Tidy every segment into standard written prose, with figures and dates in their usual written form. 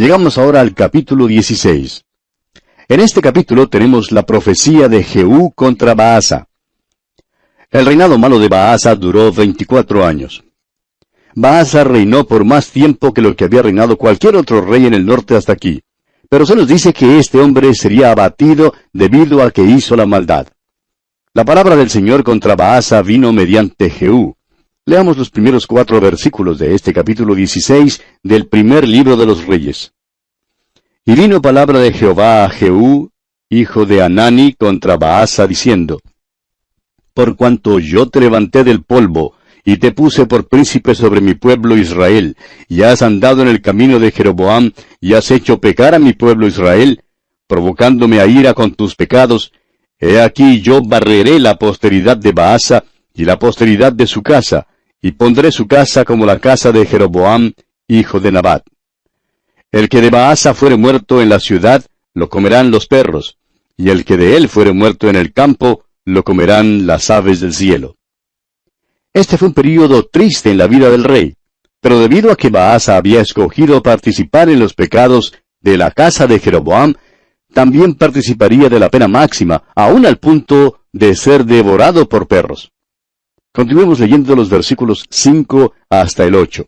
Llegamos ahora al capítulo 16. En este capítulo tenemos la profecía de Jehú contra Baasa. El reinado malo de Baasa duró 24 años. Baasa reinó por más tiempo que lo que había reinado cualquier otro rey en el norte hasta aquí. Pero se nos dice que este hombre sería abatido debido a que hizo la maldad. La palabra del Señor contra Baasa vino mediante Jehú. Leamos los primeros 4 versículos de este capítulo 16 del primer libro de los Reyes. Y vino palabra de Jehová a Jehú, hijo de Hanani, contra Baasa, diciendo: Por cuanto yo te levanté del polvo, y te puse por príncipe sobre mi pueblo Israel, y has andado en el camino de Jeroboam, y has hecho pecar a mi pueblo Israel, provocándome a ira con tus pecados, he aquí yo barreré la posteridad de Baasa, y la posteridad de su casa, y pondré su casa como la casa de Jeroboam, hijo de Nabat. El que de Baasa fuere muerto en la ciudad, lo comerán los perros, y el que de él fuere muerto en el campo, lo comerán las aves del cielo. Este fue un período triste en la vida del rey, pero debido a que Baasa había escogido participar en los pecados de la casa de Jeroboam, también participaría de la pena máxima, aún al punto de ser devorado por perros. Continuemos leyendo los versículos 5 hasta el 8.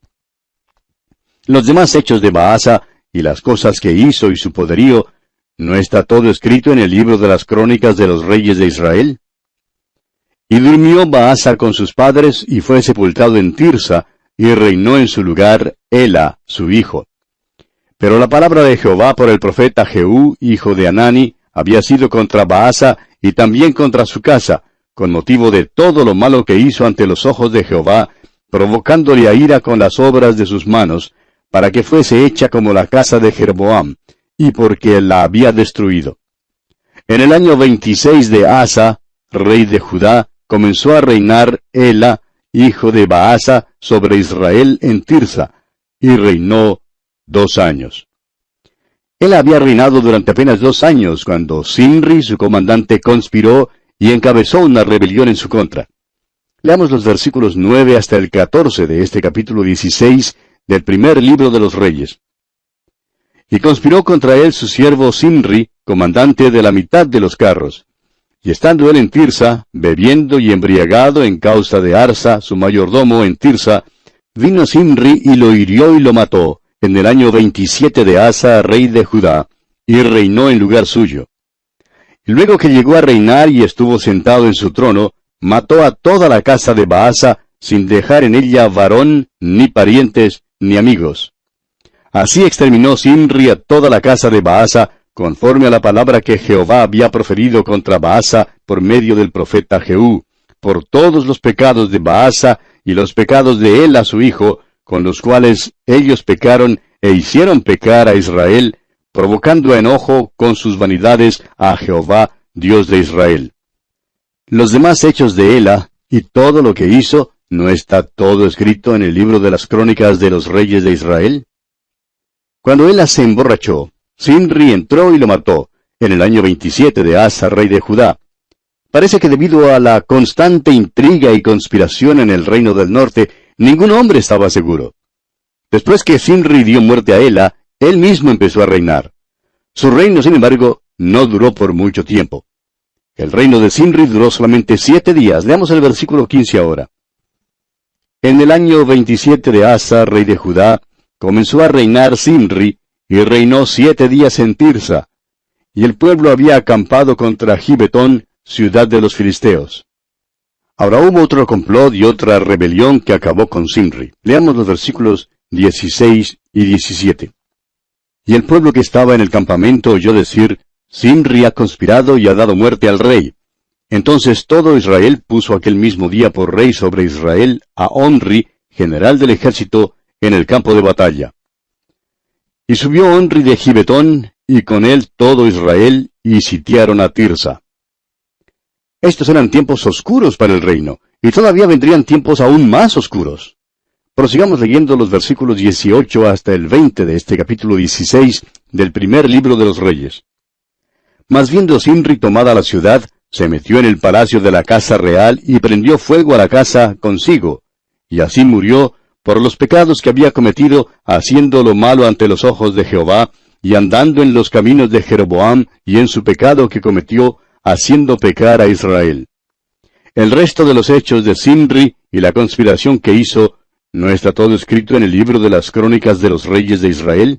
Los demás hechos de Baasa y las cosas que hizo y su poderío, ¿no está todo escrito en el libro de las crónicas de los reyes de Israel? Y durmió Baasa con sus padres y fue sepultado en Tirsa, y reinó en su lugar Ela, su hijo. Pero la palabra de Jehová por el profeta Jehú, hijo de Hanani, había sido contra Baasa y también contra su casa, con motivo de todo lo malo que hizo ante los ojos de Jehová, provocándole a ira con las obras de sus manos, para que fuese hecha como la casa de Jeroboam, y porque la había destruido. En el año 26 de Asa, rey de Judá, comenzó a reinar Ela, hijo de Baasa, sobre Israel en Tirsa, y reinó 2 años. Él había reinado durante apenas 2 años, cuando Zimri, su comandante, conspiró y encabezó una rebelión en su contra. Leamos los versículos 9 hasta el 14 de este capítulo 16 del primer libro de los Reyes. Y conspiró contra él su siervo Zimri, comandante de la mitad de los carros. Y estando él en Tirsa, bebiendo y embriagado en causa de Arsa, su mayordomo en Tirsa, vino Zimri y lo hirió y lo mató, en el año 27 de Asa, rey de Judá, y reinó en lugar suyo. Y luego que llegó a reinar y estuvo sentado en su trono, mató a toda la casa de Baasa, sin dejar en ella varón, ni parientes, ni amigos. Así exterminó Zimri a toda la casa de Baasa, conforme a la palabra que Jehová había proferido contra Baasa por medio del profeta Jehú, por todos los pecados de Baasa y los pecados de Ela su hijo, con los cuales ellos pecaron e hicieron pecar a Israel, provocando a enojo con sus vanidades a Jehová, Dios de Israel. Los demás hechos de Ela y todo lo que hizo, ¿no está todo escrito en el libro de las crónicas de los reyes de Israel? Cuando Ela se emborrachó, Zimri entró y lo mató, en el año 27 de Asa, rey de Judá. Parece que debido a la constante intriga y conspiración en el reino del norte, ningún hombre estaba seguro. Después que Zimri dio muerte a Ela, él mismo empezó a reinar. Su reino, sin embargo, no duró por mucho tiempo. El reino de Zimri duró solamente 7 días. Leamos el versículo 15 ahora. En el año 27 de Asa, rey de Judá, comenzó a reinar Zimri, y reinó 7 días en Tirsa. Y el pueblo había acampado contra Gibetón, ciudad de los filisteos. Ahora hubo otro complot y otra rebelión que acabó con Zimri. Leamos los versículos 16 y 17. Y el pueblo que estaba en el campamento oyó decir: Zimri ha conspirado y ha dado muerte al rey. Entonces todo Israel puso aquel mismo día por rey sobre Israel a Onri, general del ejército, en el campo de batalla. Y subió Onri de Gibetón, y con él todo Israel, y sitiaron a Tirsa. Estos eran tiempos oscuros para el reino, y todavía vendrían tiempos aún más oscuros. Prosigamos leyendo los versículos 18 hasta el 20 de este capítulo 16 del primer libro de los Reyes. Mas viendo Zimri tomada la ciudad, se metió en el palacio de la casa real y prendió fuego a la casa consigo, y así murió, por los pecados que había cometido, haciendo lo malo ante los ojos de Jehová, y andando en los caminos de Jeroboam, y en su pecado que cometió, haciendo pecar a Israel. El resto de los hechos de Zimri y la conspiración que hizo, ¿no está todo escrito en el libro de las crónicas de los reyes de Israel?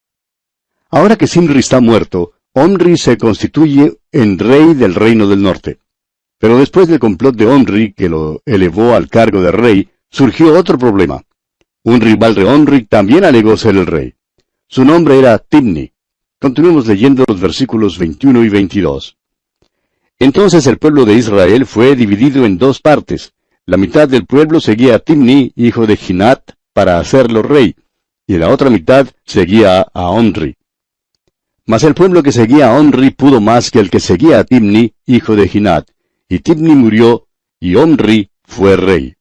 Ahora que Zimri está muerto, Omri se constituye en rey del reino del norte. Pero después del complot de Omri, que lo elevó al cargo de rey, surgió otro problema. Un rival de Omri también alegó ser el rey. Su nombre era Tibni. Continuemos leyendo los versículos 21 y 22. Entonces el pueblo de Israel fue dividido en dos partes. La mitad del pueblo seguía a Tibni, hijo de Ginat, para hacerlo rey, y la otra mitad seguía a Omri. Mas el pueblo que seguía a Omri pudo más que el que seguía a Tibni, hijo de Ginat, y Tibni murió, y Omri fue rey.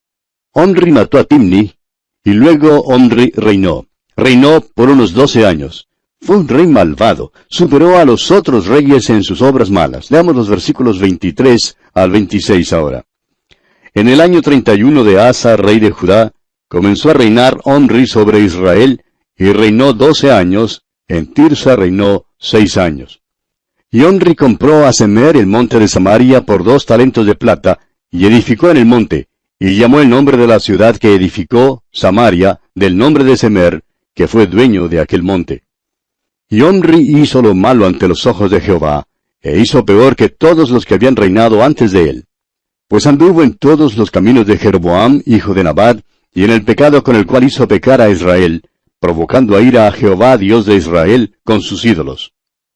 Omri mató a Tibni, y luego Omri reinó. Reinó por unos 12 años. Fue un rey malvado. Superó a los otros reyes en sus obras malas. Leamos los versículos 23 al 26 ahora. En el año 31 de Asa, rey de Judá, comenzó a reinar Omri sobre Israel, y reinó 12 años. En Tirsa reinó 6 años. Y Omri compró a Semer el monte de Samaria por 2 talentos de plata, y edificó en el monte, y llamó el nombre de la ciudad que edificó, Samaria, del nombre de Semer, que fue dueño de aquel monte. Y Omri hizo lo malo ante los ojos de Jehová, e hizo peor que todos los que habían reinado antes de él. Pues anduvo en todos los caminos de Jeroboam, hijo de Nabat, y en el pecado con el cual hizo pecar a Israel, provocando a ira a Jehová, Dios de Israel, con sus ídolos.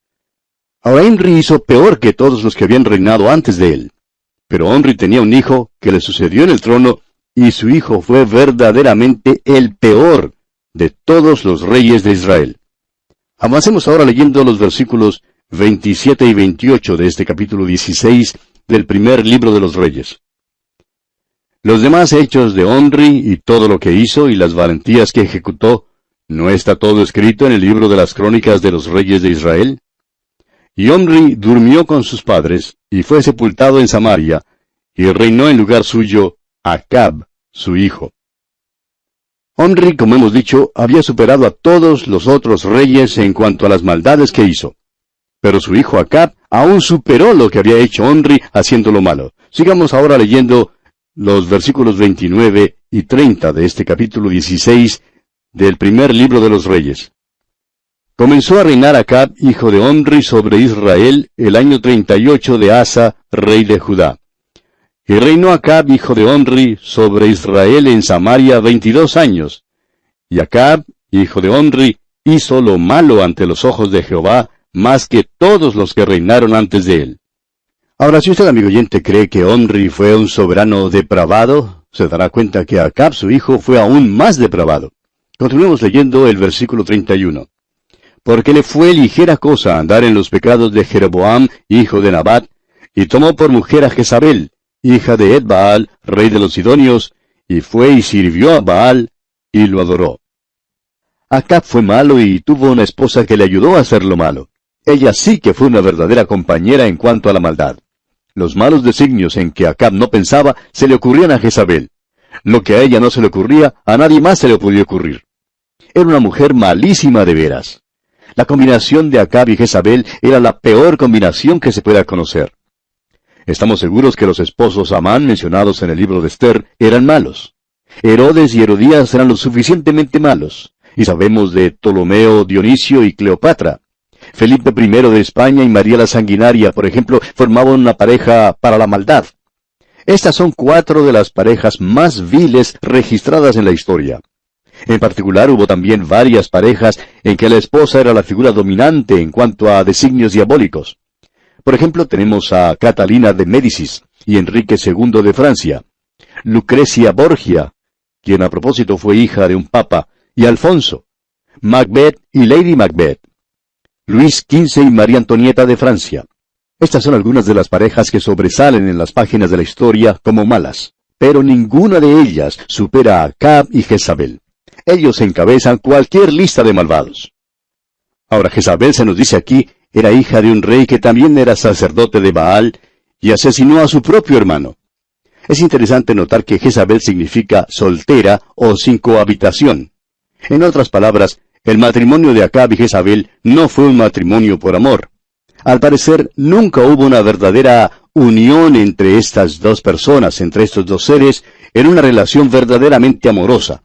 Ahora Omri hizo peor que todos los que habían reinado antes de él. Pero Omri tenía un hijo que le sucedió en el trono, y su hijo fue verdaderamente el peor de todos los reyes de Israel. Avancemos ahora leyendo los versículos 27 y 28 de este capítulo 16 del primer libro de los Reyes. Los demás hechos de Omri y todo lo que hizo y las valentías que ejecutó, ¿no está todo escrito en el libro de las crónicas de los reyes de Israel? Y Omri durmió con sus padres, y fue sepultado en Samaria, y reinó en lugar suyo Acab, su hijo. Omri, como hemos dicho, había superado a todos los otros reyes en cuanto a las maldades que hizo. Pero su hijo Acab aún superó lo que había hecho Omri haciéndolo malo. Sigamos ahora leyendo los versículos 29 y 30 de este capítulo 16 del primer libro de los Reyes. Comenzó a reinar Acab, hijo de Omri, sobre Israel el año 38 de Asa, rey de Judá. Y reinó Acab, hijo de Omri, sobre Israel en Samaria 22 años. Y Acab, hijo de Omri, hizo lo malo ante los ojos de Jehová, más que todos los que reinaron antes de él. Ahora, si usted, amigo oyente, cree que Omri fue un soberano depravado, se dará cuenta que Acab, su hijo, fue aún más depravado. Continuemos leyendo el versículo 31. Porque le fue ligera cosa andar en los pecados de Jeroboam, hijo de Nabat, y tomó por mujer a Jezabel, hija de Ed-Baal, rey de los Sidonios, y fue y sirvió a Baal, y lo adoró. Acab fue malo y tuvo una esposa que le ayudó a hacer lo malo. Ella sí que fue una verdadera compañera en cuanto a la maldad. Los malos designios en que Acab no pensaba se le ocurrían a Jezabel. Lo que a ella no se le ocurría, a nadie más se le podía ocurrir. Era una mujer malísima de veras. La combinación de Acab y Jezabel era la peor combinación que se pueda conocer. Estamos seguros que los esposos Amán mencionados en el libro de Esther eran malos. Herodes y Herodías eran lo suficientemente malos. Y sabemos de Ptolomeo, Dionisio y Cleopatra. Felipe I de España y María la Sanguinaria, por ejemplo, formaban una pareja para la maldad. Estas son 4 de las parejas más viles registradas en la historia. En particular, hubo también varias parejas en que la esposa era la figura dominante en cuanto a designios diabólicos. Por ejemplo, tenemos a Catalina de Médicis y Enrique II de Francia, Lucrecia Borgia, quien a propósito fue hija de un papa, y Alfonso, Macbeth y Lady Macbeth, Luis XV y María Antonieta de Francia. Estas son algunas de las parejas que sobresalen en las páginas de la historia como malas, pero ninguna de ellas supera a Acab y Jezabel. Ellos encabezan cualquier lista de malvados. Ahora, Jezabel, se nos dice aquí, era hija de un rey que también era sacerdote de Baal, y asesinó a su propio hermano. Es interesante notar que Jezabel significa soltera o sin cohabitación. En otras palabras, el matrimonio de Acab y Jezabel no fue un matrimonio por amor. Al parecer, nunca hubo una verdadera unión entre estas dos personas, entre estos dos seres, en una relación verdaderamente amorosa.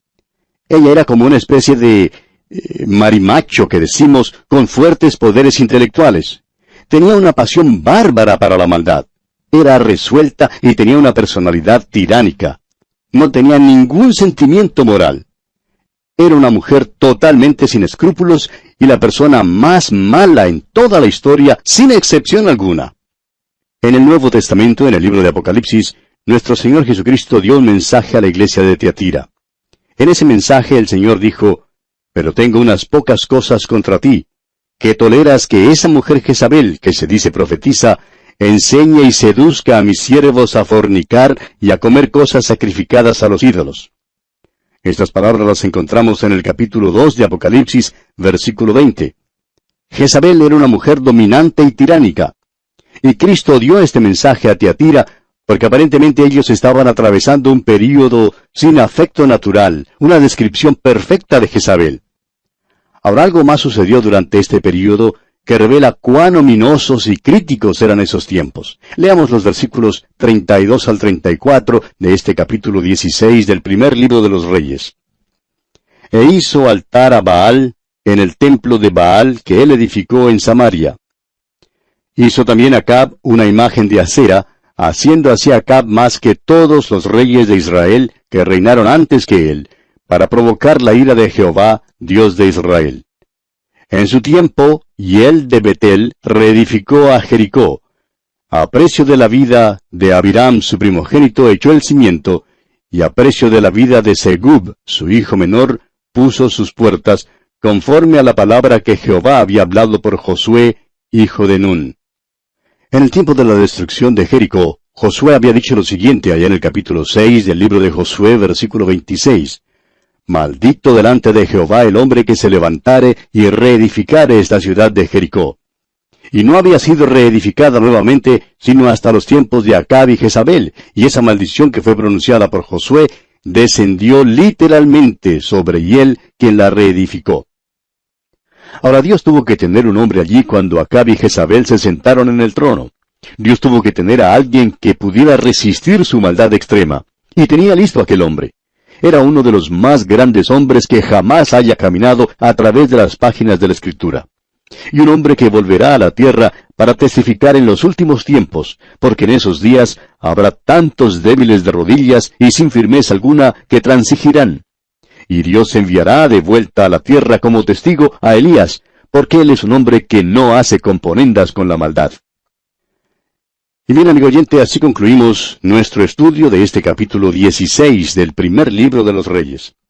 Ella era como una especie de marimacho que decimos, con fuertes poderes intelectuales. Tenía una pasión bárbara para la maldad. Era resuelta y tenía una personalidad tiránica. No tenía ningún sentimiento moral. Era una mujer totalmente sin escrúpulos y la persona más mala en toda la historia, sin excepción alguna. En el Nuevo Testamento, en el libro de Apocalipsis, nuestro Señor Jesucristo dio un mensaje a la iglesia de Tiatira. En ese mensaje el Señor dijo, «Pero tengo unas pocas cosas contra ti, que toleras que esa mujer Jezabel, que se dice profetiza, enseñe y seduzca a mis siervos a fornicar y a comer cosas sacrificadas a los ídolos». Estas palabras las encontramos en el capítulo 2 de Apocalipsis, versículo 20. Jezabel era una mujer dominante y tiránica. Y Cristo dio este mensaje a Tiatira porque aparentemente ellos estaban atravesando un período sin afecto natural, una descripción perfecta de Jezabel. Ahora algo más sucedió durante este período que revela cuán ominosos y críticos eran esos tiempos. Leamos los versículos 32 al 34 de este capítulo 16 del primer libro de los Reyes. E hizo altar a Baal en el templo de Baal que él edificó en Samaria. Hizo también Acab una imagen de acera, haciendo así Acab más que todos los reyes de Israel que reinaron antes que él, para provocar la ira de Jehová, Dios de Israel. En su tiempo, Hiel de Betel reedificó a Jericó. A precio de la vida de Abiram, su primogénito, echó el cimiento, y a precio de la vida de Segub, su hijo menor, puso sus puertas, conforme a la palabra que Jehová había hablado por Josué, hijo de Nun. En el tiempo de la destrucción de Jericó, Josué había dicho lo siguiente allá en el capítulo 6 del libro de Josué, versículo 26. Maldito delante de Jehová el hombre que se levantare y reedificare esta ciudad de Jericó. Y no había sido reedificada nuevamente, sino hasta los tiempos de Acab y Jezabel, y esa maldición que fue pronunciada por Josué descendió literalmente sobre Hiel, quien la reedificó. Ahora Dios tuvo que tener un hombre allí cuando Acab y Jezabel se sentaron en el trono. Dios tuvo que tener a alguien que pudiera resistir su maldad extrema, y tenía listo aquel hombre. Era uno de los más grandes hombres que jamás haya caminado a través de las páginas de la Escritura. Y un hombre que volverá a la tierra para testificar en los últimos tiempos, porque en esos días habrá tantos débiles de rodillas y sin firmeza alguna que transigirán. Y Dios enviará de vuelta a la tierra como testigo a Elías, porque él es un hombre que no hace componendas con la maldad. Y bien, amigo oyente, así concluimos nuestro estudio de este capítulo 16 del primer libro de los Reyes.